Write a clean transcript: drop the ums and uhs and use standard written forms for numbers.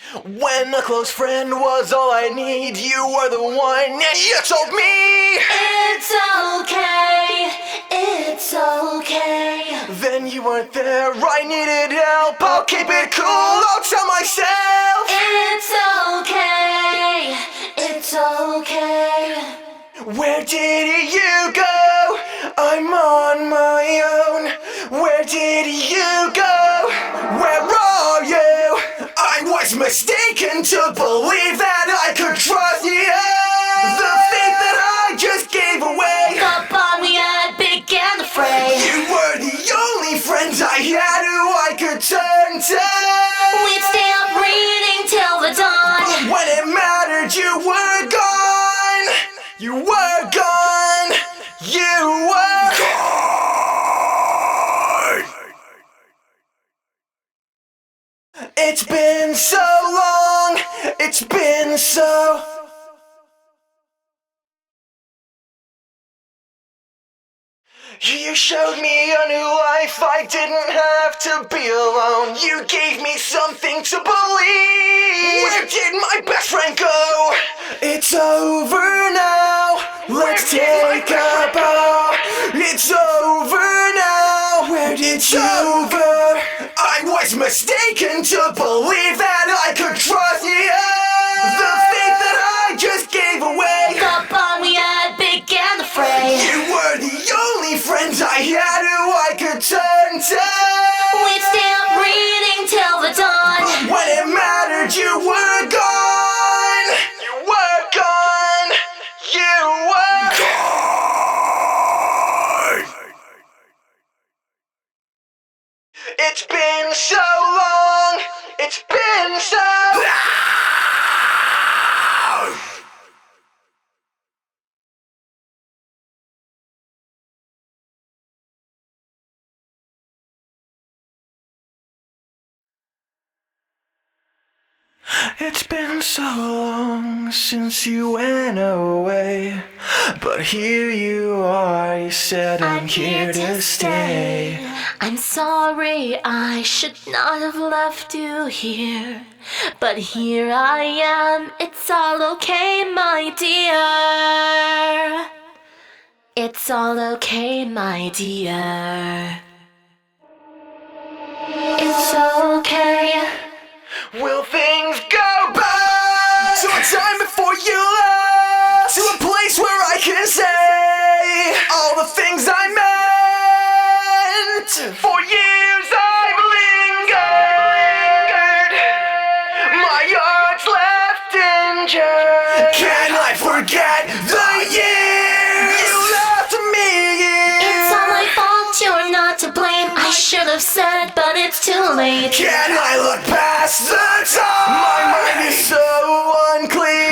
When a close friend was all I need, you were the one, and you told me it's okay, it's okay. Then you weren't there, I needed help. I'll keep it cool, I'll tell myself it's okay, it's okay. Where did you go? I'm on my own. Where did you go? Where are you? I was mistaken to believe that I could trust you. The faith that I just gave away. The bond we had began to fray. You were the only friends I had who I could turn to. We'd stay up reading till the dawn. But when it mattered, you were gone. You were gone. You were gone. It's been so long. It's been so. You showed me a new life, I didn't have to be alone. You gave me something to believe. Where did my best friend go? It's over now, let's take a bow. It's over now, where did you go? I was mistaken to believe that I could trust you. The faith that I just gave away. The bond we had began to fray. You were the only friends I had who I could turn to. We'd stay up reading till the dawn. But when it mattered, you were gone. You were gone. You were gone. It's been so long. It's been so long. It's been so long since you went away, but here you are, you said I'm here to stay. I'm sorry, I should not have left you here, but here I am, it's all okay, my dear. It's all okay, my dear. It's okay. Will things go back to a time before you left? To a place where I can say all the things I meant. For years I've lingered, my heart's left injured. Can I forget the years you left me? It's all my fault, you're not to blame. I should have said, but it's too late. Can I look past the time? My mind is so unclear.